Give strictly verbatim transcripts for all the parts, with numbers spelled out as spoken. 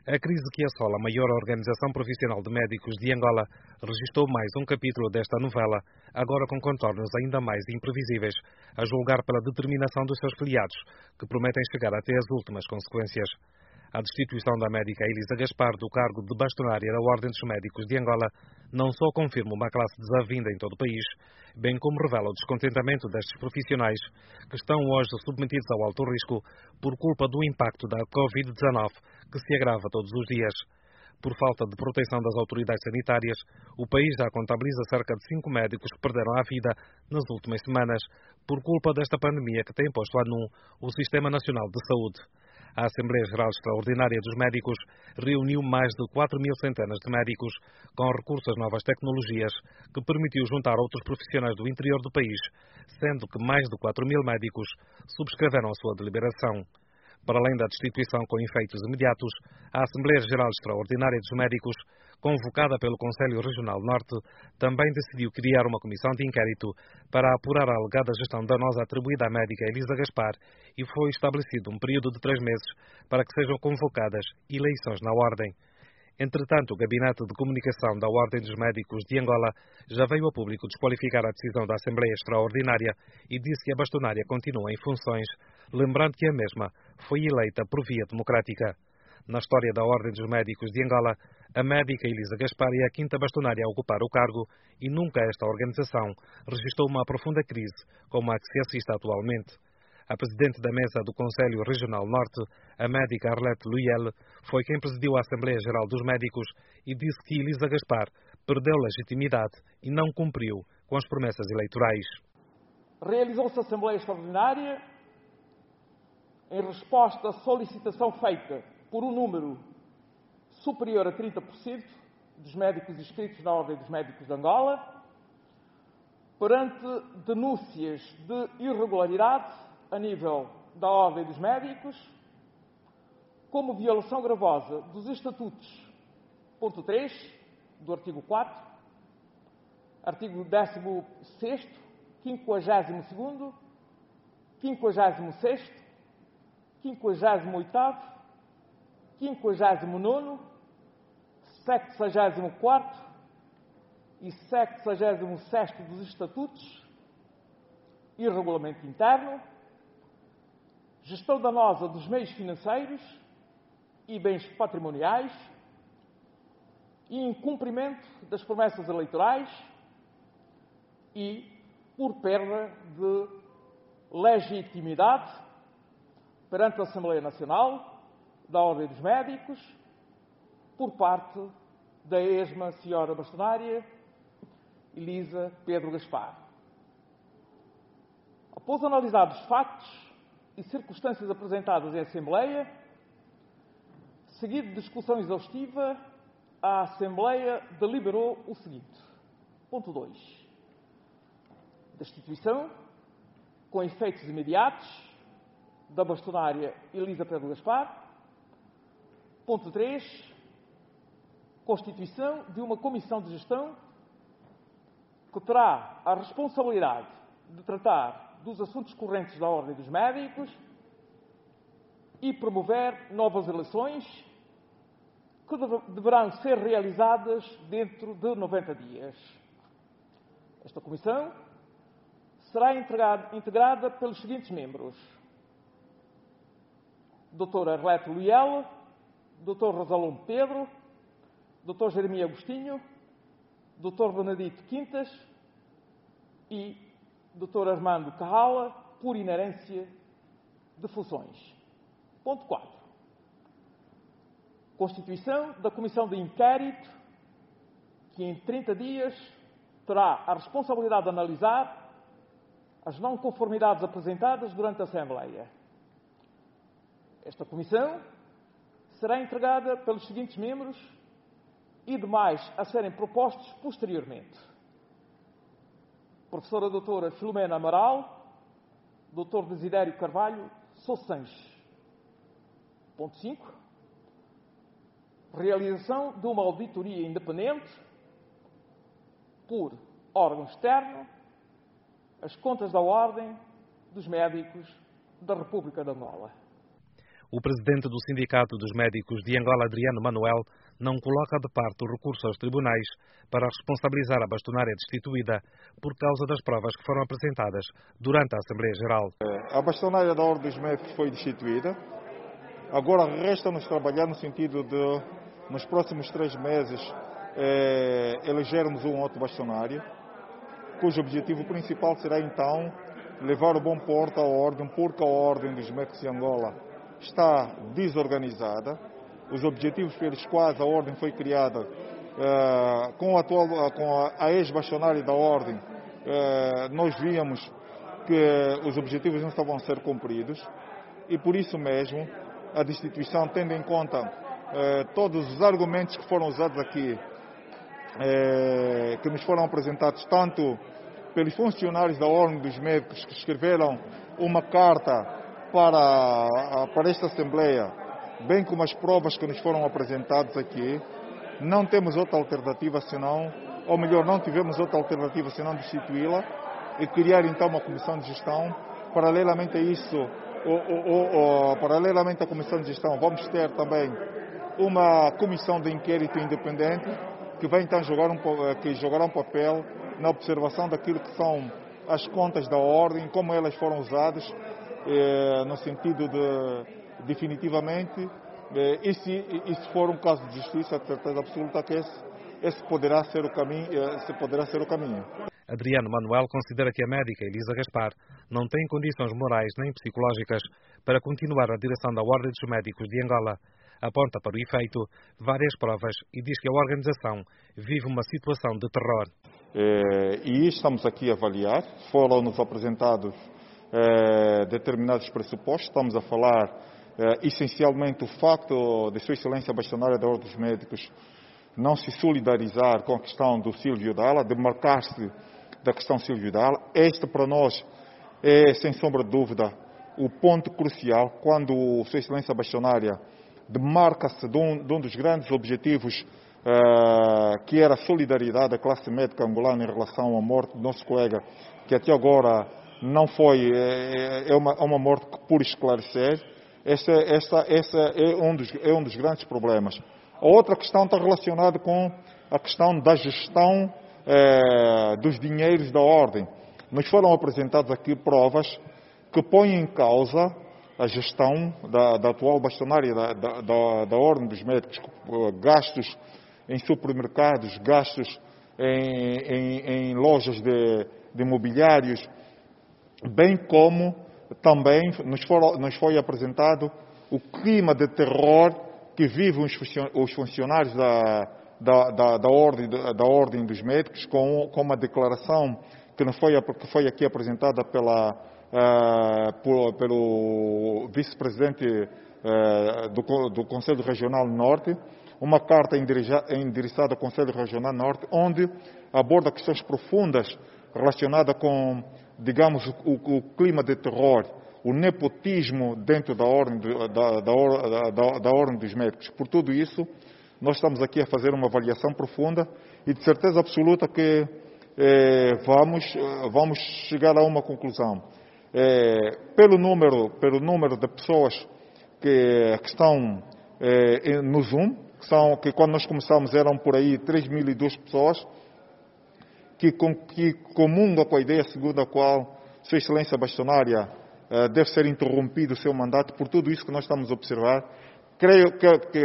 A crise que assola a maior organização profissional de médicos de Angola registrou mais um capítulo desta novela, agora com contornos ainda mais imprevisíveis, a julgar pela determinação dos seus filiados, que prometem chegar até as últimas consequências. A destituição da médica Elisa Gaspar do cargo de bastonária da Ordem dos Médicos de Angola não só confirma uma classe desavinda em todo o país, bem como revela o descontentamento destes profissionais que estão hoje submetidos ao alto risco por culpa do impacto da covid dezenove, que se agrava todos os dias. Por falta de proteção das autoridades sanitárias, o país já contabiliza cerca de cinco médicos que perderam a vida nas últimas semanas por culpa desta pandemia que tem posto a nu o Sistema Nacional de Saúde. A Assembleia Geral Extraordinária dos Médicos reuniu mais de quatro mil centenas de médicos com recurso às novas tecnologias, que permitiu juntar outros profissionais do interior do país, sendo que mais de quatro mil médicos subscreveram a sua deliberação. Para além da destituição com efeitos imediatos, a Assembleia Geral Extraordinária dos Médicos, convocada pelo Conselho Regional Norte, também decidiu criar uma comissão de inquérito para apurar a alegada gestão danosa atribuída à médica Elisa Gaspar e foi estabelecido um período de três meses para que sejam convocadas eleições na Ordem. Entretanto, o Gabinete de Comunicação da Ordem dos Médicos de Angola já veio a público desqualificar a decisão da Assembleia Extraordinária e disse que a bastonária continua em funções, lembrando que a mesma foi eleita por via democrática. Na história da Ordem dos Médicos de Angola, a médica Elisa Gaspar é a quinta bastonária a ocupar o cargo e nunca esta organização registrou uma profunda crise como a que se assiste atualmente. A presidente da mesa do Conselho Regional Norte, a médica Arlete Luyel, foi quem presidiu a Assembleia Geral dos Médicos e disse que Elisa Gaspar perdeu legitimidade e não cumpriu com as promessas eleitorais. Realizou-se a Assembleia Extraordinária em resposta à solicitação feita por um número superior a trinta por cento dos médicos inscritos na Ordem dos Médicos de Angola, perante denúncias de irregularidade a nível da Ordem dos Médicos, como violação gravosa dos Estatutos, ponto três, do artigo quatro, artigo décimo sexto, quinquagésimo segundo, quinquagésimo sexto, quinquagésimo oitavo, quinquagésimo nono, sexagésimo quarto e sexagésimo sexto dos Estatutos e Regulamento Interno, gestão danosa dos meios financeiros e bens patrimoniais e incumprimento das promessas eleitorais e por perda de legitimidade perante a Assembleia Nacional da Ordem dos Médicos por parte da esma senhora bastonária Elisa Pedro Gaspar. Após analisar os factos e circunstâncias apresentadas em Assembleia, seguido de discussão exaustiva, a Assembleia deliberou o seguinte. Ponto dois. Destituição, com efeitos imediatos, da bastonária Elisa Pedro Gaspar. Ponto três. Constituição de uma comissão de gestão que terá a responsabilidade de tratar dos assuntos correntes da Ordem dos Médicos e promover novas eleições que deverão ser realizadas dentro de noventa dias. Esta comissão será integrada pelos seguintes membros: doutor Arlete Luyel, doutor Rosalom Pedro, doutor Jeremias Agostinho, doutor Benedito Quintas e doutor Armando Carrala, por inerência de funções. Ponto quatro. Constituição da Comissão de Inquérito, que em trinta dias terá a responsabilidade de analisar as não conformidades apresentadas durante a Assembleia. Esta comissão será entregada pelos seguintes membros e demais a serem propostos posteriormente: professora doutora Filomena Amaral, doutor Desidério Carvalho Sousa Sanches. Ponto cinco. Realização de uma auditoria independente por órgão externo as contas da Ordem dos Médicos da República de Angola. O presidente do Sindicato dos Médicos de Angola, Adriano Manuel, não coloca de parte o recurso aos tribunais para responsabilizar a bastonária destituída por causa das provas que foram apresentadas durante a Assembleia Geral. A bastonária da Ordem dos Médicos foi destituída. Agora resta-nos trabalhar no sentido de, nos próximos três meses, eh, elegermos um outro bastonário, cujo objetivo principal será então levar o bom porto à Ordem, porque a Ordem dos Médicos de Angola está desorganizada. Os objetivos pelos quais a Ordem foi criada, eh, com a, atual, com a, a ex-bastonária da Ordem, eh, nós víamos que os objetivos não estavam a ser cumpridos e por isso mesmo a destituição, tendo em conta eh, todos os argumentos que foram usados aqui, eh, que nos foram apresentados tanto pelos funcionários da Ordem dos Médicos que escreveram uma carta para, para esta Assembleia, bem como as provas que nos foram apresentadas aqui, não temos outra alternativa senão, ou melhor, não tivemos outra alternativa senão destituí-la e criar então uma comissão de gestão. Paralelamente a isso, ou, ou, ou, paralelamente à comissão de gestão, vamos ter também uma comissão de inquérito independente que vai então jogar um, que jogará um papel na observação daquilo que são as contas da Ordem, como elas foram usadas, eh, no sentido de, definitivamente, eh, e, se, e se for um caso de justiça, de certeza absoluta que esse, esse poderá ser o caminho, esse poderá ser o caminho. Adriano Manuel considera que a médica Elisa Gaspar não tem condições morais nem psicológicas para continuar na direção da Ordem dos Médicos de Angola. Aponta para o efeito várias provas e diz que a organização vive uma situação de terror. É, e estamos aqui a avaliar, foram-nos apresentados é, determinados pressupostos, estamos a falar é, essencialmente o facto de Sua Excelência a Bastonária da Ordem dos Médicos não se solidarizar com a questão do Silvio Dalla, de marcar-se da questão Silvio Dalla. Este para nós é, sem sombra de dúvida, o ponto crucial quando Sua Excelência a Bastonária demarca-se de, um, de um dos grandes objetivos uh, que era a solidariedade da classe médica angolana em relação à morte do nosso colega, que até agora não foi, é, é, uma, é uma morte que por esclarecer. Essa, essa, essa é, um dos, é um dos grandes problemas. A outra questão está relacionada com a questão da gestão eh, dos dinheiros da Ordem. Nos foram apresentadas aqui provas que põem em causa a gestão da, da atual bastonária da, da, da, da Ordem dos Médicos, gastos em supermercados, gastos em, em, em lojas de, de imobiliários, bem como também nos, for, nos foi apresentado o clima de terror que vivem os funcionários da, da, da, da, ordem, da Ordem dos Médicos, com, com uma declaração que, não foi, que foi aqui apresentada pela, uh, por, pelo vice-presidente uh, do, do Conselho Regional Norte, uma carta endereçada ao Conselho Regional Norte, onde aborda questões profundas relacionadas com, digamos, o, o clima de terror, o nepotismo dentro da ordem, da, da, da, da ordem dos médicos. Por tudo isso, nós estamos aqui a fazer uma avaliação profunda e de certeza absoluta que eh, vamos, vamos chegar a uma conclusão. Eh, pelo, número, pelo número de pessoas que, que estão eh, no Zoom, que, são, que quando nós começamos eram por aí três mil e duas pessoas, que, com, que comungam com a ideia segundo a qual Sua Excelência Bastonária deve ser interrompido o seu mandato. Por tudo isso que nós estamos a observar, creio que, que,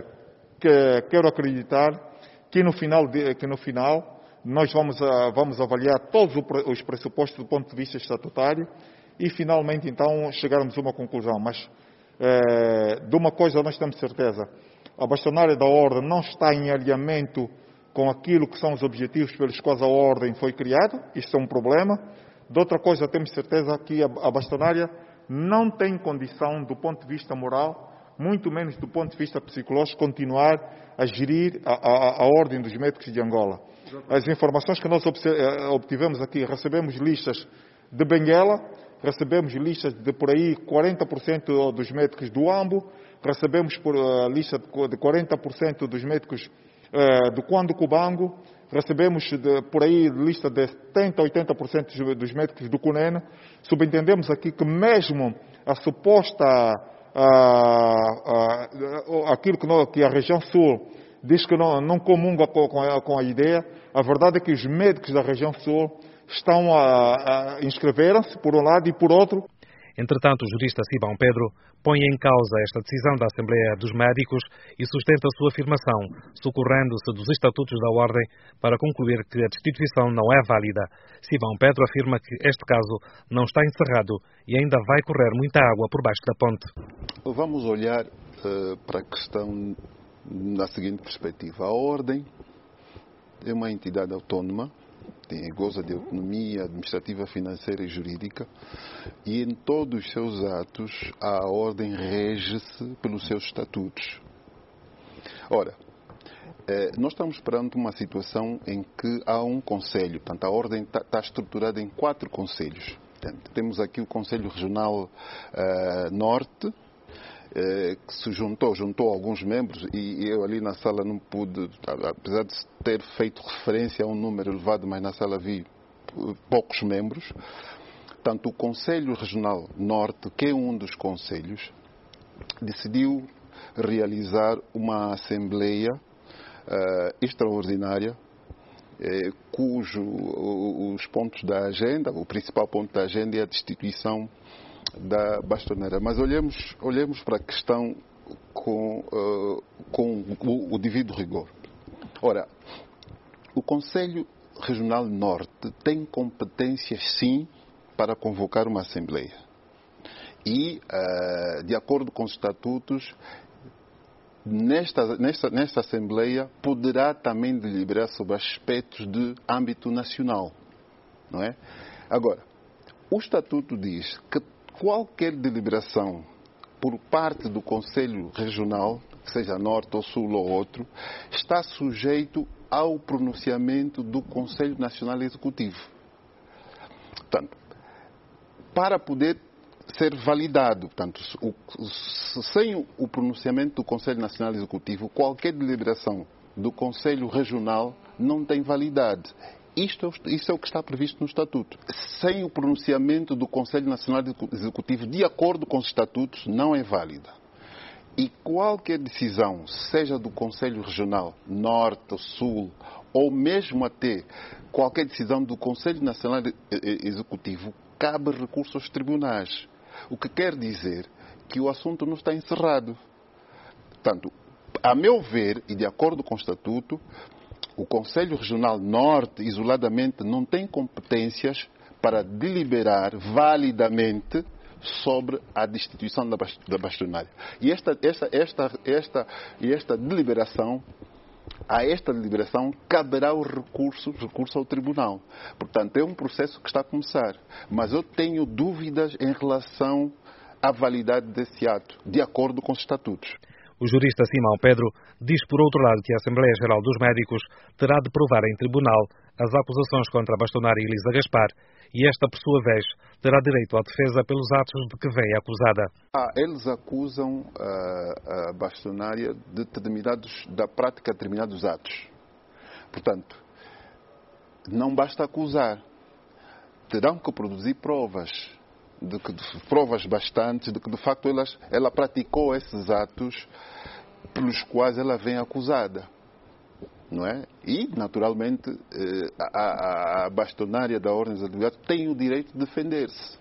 que quero acreditar que no final, de, que no final nós vamos, a, vamos avaliar todos os pressupostos do ponto de vista estatutário e finalmente então chegarmos a uma conclusão. Mas é, de uma coisa nós temos certeza: a bastonária da Ordem não está em alinhamento com aquilo que são os objetivos pelos quais a Ordem foi criada. Isto é um problema. De outra coisa, temos certeza que a bastonária não tem condição, do ponto de vista moral, muito menos do ponto de vista psicológico, continuar a gerir a, a, a Ordem dos Médicos de Angola. As informações que nós obtivemos aqui, recebemos listas de Benguela, recebemos listas de por aí quarenta por cento dos médicos do Ambo, recebemos por, a lista de quarenta por cento dos médicos uh, do Quando Cubango, recebemos de, por aí lista de setenta a oitenta por cento dos médicos do Cunene. Subentendemos aqui que mesmo a suposta ah, ah, aquilo que, não, que a região sul diz que não, não comunga com, com, a, com a ideia. A verdade é que os médicos da região sul estão a, a inscreveram-se, por um lado, e por outro. Entretanto, o jurista Simão Pedro põe em causa esta decisão da Assembleia dos Médicos e sustenta a sua afirmação, socorrendo-se dos estatutos da Ordem para concluir que a destituição não é válida. Simão Pedro afirma que este caso não está encerrado e ainda vai correr muita água por baixo da ponte. Vamos olhar uh, para a questão na seguinte perspectiva. A Ordem é uma entidade autónoma, tem, goza de autonomia administrativa, financeira e jurídica, e em todos os seus atos a Ordem rege-se pelos seus estatutos. Ora, eh, nós estamos perante uma situação em que há um conselho, portanto a Ordem está tá estruturada em quatro conselhos. Portanto, temos aqui o Conselho Regional uh, Norte, que se juntou, juntou alguns membros, e eu ali na sala não pude, apesar de ter feito referência a um número elevado, mas na sala vi poucos membros. Portanto, o Conselho Regional Norte, que é um dos conselhos, decidiu realizar uma assembleia uh, extraordinária, eh, cujo os pontos da agenda, o principal ponto da agenda é a destituição da bastoneira. Mas olhemos, olhemos para a questão com, uh, com o, o devido rigor. Ora, o Conselho Regional Norte tem competências, sim, para convocar uma Assembleia. E, uh, de acordo com os estatutos, nesta, nesta, nesta Assembleia poderá também deliberar sobre aspectos de âmbito nacional. Não é? Agora, o estatuto diz que qualquer deliberação por parte do Conselho Regional, seja Norte ou Sul ou outro, está sujeito ao pronunciamento do Conselho Nacional Executivo. Portanto, para poder ser validado, portanto, o, sem o pronunciamento do Conselho Nacional Executivo, qualquer deliberação do Conselho Regional não tem validade. Isto, isso é o que está previsto no Estatuto. Sem o pronunciamento do Conselho Nacional Executivo, de acordo com os estatutos, não é válida. E qualquer decisão, seja do Conselho Regional, Norte, Sul, ou mesmo até qualquer decisão do Conselho Nacional Executivo, cabe recurso aos tribunais. O que quer dizer que o assunto não está encerrado. Portanto, a meu ver, e de acordo com o Estatuto, o Conselho Regional Norte, isoladamente, não tem competências para deliberar validamente sobre a destituição da bastonária. E esta, esta, esta, esta, esta deliberação, a esta deliberação caberá o recurso, recurso ao tribunal. Portanto, é um processo que está a começar. Mas eu tenho dúvidas em relação à validade desse ato, de acordo com os estatutos. O jurista Simão Pedro diz, por outro lado, que a Assembleia Geral dos Médicos terá de provar em tribunal as acusações contra a bastonária Elisa Gaspar e esta, por sua vez, terá direito à defesa pelos atos de que vem acusada. Ah, eles acusam a, a bastonária de determinados, da prática de determinados atos. Portanto, não basta acusar. Terão que produzir provas. De que, de, provas bastantes de que, de facto, elas, ela praticou esses atos pelos quais ela vem acusada. Não é? E, naturalmente, a, a, a bastonária da Ordem dos Advogados tem o direito de defender-se.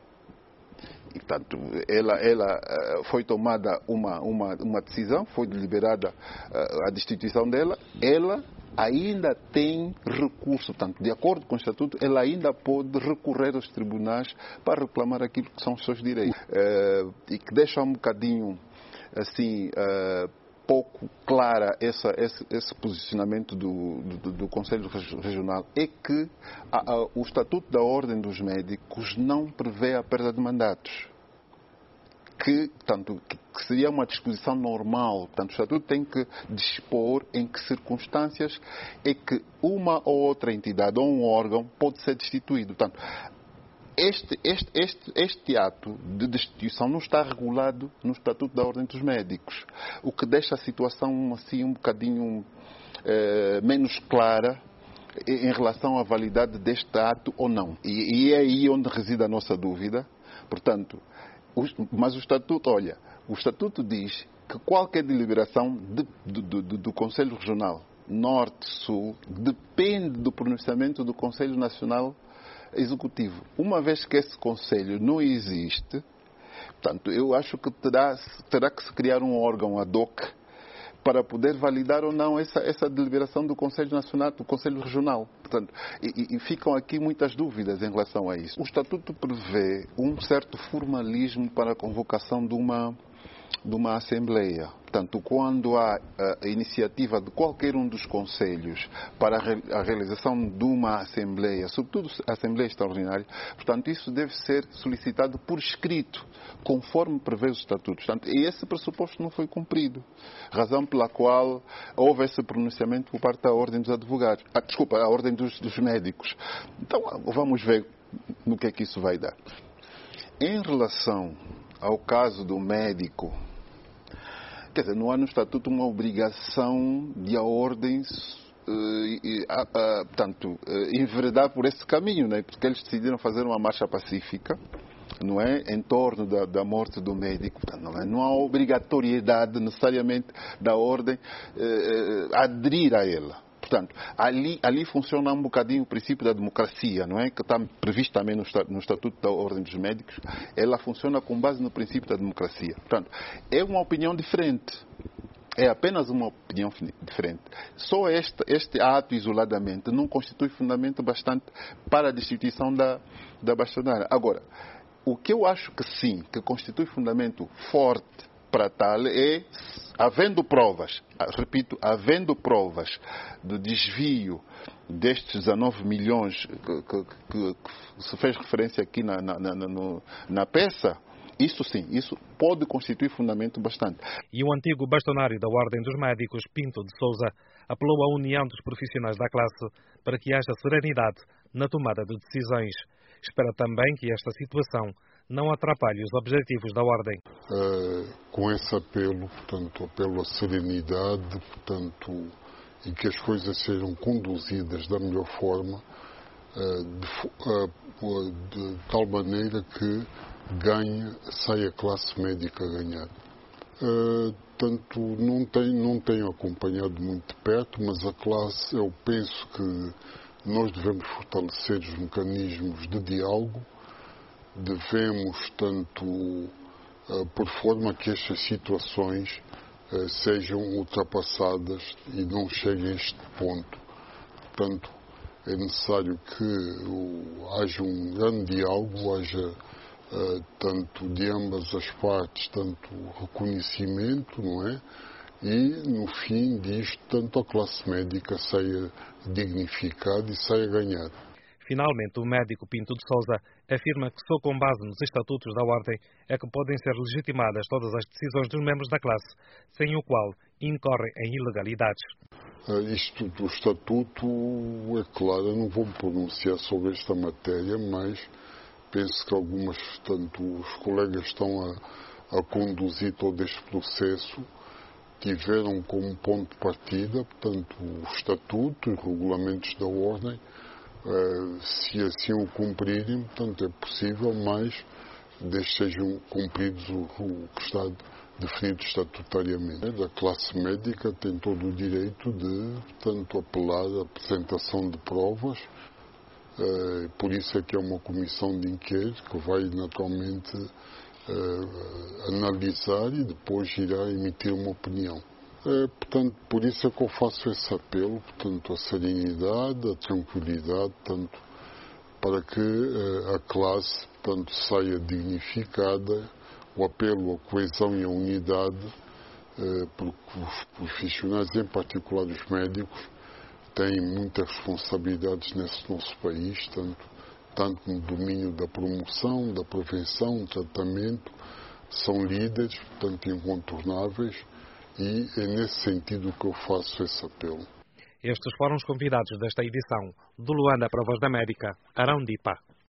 E, portanto, ela, ela foi tomada uma, uma, uma decisão, foi deliberada a, a destituição dela, ela ainda tem recurso, portanto, de acordo com o Estatuto, ela ainda pode recorrer aos tribunais para reclamar aquilo que são os seus direitos. Uh, e que deixa um bocadinho, assim, uh, pouco clara essa, esse, esse posicionamento do, do, do Conselho Regional, é que a, a, o Estatuto da Ordem dos Médicos não prevê a perda de mandatos. Que, portanto, que seria uma disposição normal. Portanto, o Estatuto tem que dispor em que circunstâncias é que uma ou outra entidade ou um órgão pode ser destituído. Portanto, este, este, este, este ato de destituição não está regulado no Estatuto da Ordem dos Médicos, o que deixa a situação assim um bocadinho eh, menos clara em relação à validade deste ato ou não. E, e é aí onde reside a nossa dúvida. Portanto, mas o Estatuto, olha, O Estatuto diz que qualquer deliberação de, do, do, do Conselho Regional Norte-Sul depende do pronunciamento do Conselho Nacional Executivo. Uma vez que esse Conselho não existe, portanto, eu acho que terá, terá que se criar um órgão ad hoc para poder validar ou não essa, essa deliberação do Conselho Nacional, do Conselho Regional. Portanto, e, e ficam aqui muitas dúvidas em relação a isso. O Estatuto prevê um certo formalismo para a convocação de uma, de uma Assembleia. Portanto, quando há a iniciativa de qualquer um dos conselhos para a realização de uma Assembleia, sobretudo a Assembleia Extraordinária, portanto, isso deve ser solicitado por escrito, conforme prevê os estatutos. Portanto, e esse pressuposto não foi cumprido, razão pela qual houve esse pronunciamento por parte da Ordem dos Advogados, ah, desculpa, a Ordem dos, dos Médicos. Então, vamos ver no que é que isso vai dar. Em relação ao caso do médico, quer dizer, não há no Estatuto uma obrigação de a Ordem, uh, uh, uh, portanto, uh, enveredar por esse caminho, né? Porque eles decidiram fazer uma marcha pacífica, não é? Em torno da, da morte do médico. Portanto, não, é? Não há obrigatoriedade necessariamente da Ordem uh, uh, aderir a ela. Portanto, ali, ali funciona um bocadinho o princípio da democracia, não é? Que está previsto também no, no Estatuto da Ordem dos Médicos. Ela funciona com base no princípio da democracia. Portanto, é uma opinião diferente. É apenas uma opinião diferente. Só este, este ato isoladamente não constitui fundamento bastante para a destituição da, da bastonária. Agora, o que eu acho que sim, que constitui fundamento forte para tal é, havendo provas, repito, havendo provas do desvio destes dezanove milhões que, que, que, que se fez referência aqui na, na, na, no, na peça, isso sim, isso pode constituir fundamento bastante. E o antigo bastonário da Ordem dos Médicos, Pinto de Sousa, apelou à união dos profissionais da classe para que haja serenidade na tomada de decisões. Espera também que esta situação não atrapalhe os objetivos da Ordem. Uh, com esse apelo, portanto, apelo à serenidade, portanto, e que as coisas sejam conduzidas da melhor forma, uh, de, uh, de tal maneira que ganhe, saia a classe médica a ganhar. Uh, tanto não tenho, não tenho acompanhado muito de perto, mas a classe, eu penso que nós devemos fortalecer os mecanismos de diálogo, devemos, tanto, uh, por forma que estas situações uh, sejam ultrapassadas e não cheguem a este ponto. Portanto, é necessário que uh, haja um grande diálogo, haja, uh, tanto de ambas as partes, tanto reconhecimento, não é? E, no fim disto, tanto a classe médica saia dignificada e saia a ganhar. Finalmente, o médico Pinto de Sousa afirma que só com base nos estatutos da Ordem é que podem ser legitimadas todas as decisões dos membros da classe, sem o qual incorrem em ilegalidades. Isto do estatuto, é claro, eu não vou me pronunciar sobre esta matéria, mas penso que algumas, tanto os colegas estão a, a conduzir todo este processo, tiveram como ponto de partida, portanto, o estatuto e os regulamentos da Ordem. Uh, se assim o cumprirem, portanto, é possível, mas desde sejam cumpridos o, o que está definido estatutariamente. A classe médica tem todo o direito de, portanto, apelar à apresentação de provas, uh, por isso é que é uma comissão de inquérito que vai naturalmente uh, analisar e depois irá emitir uma opinião. É, portanto, por isso é que eu faço esse apelo, portanto, a serenidade, a tranquilidade, tanto para que eh, a classe, portanto, saia dignificada, o apelo à coesão e à unidade, eh, porque os profissionais, em particular os médicos, têm muitas responsabilidades nesse nosso país, tanto, tanto no domínio da promoção, da prevenção, tratamento, são líderes, portanto, incontornáveis. E é nesse sentido que eu faço esse apelo. Estes foram os convidados desta edição do Luanda para a Voz da América, Arão Dipa.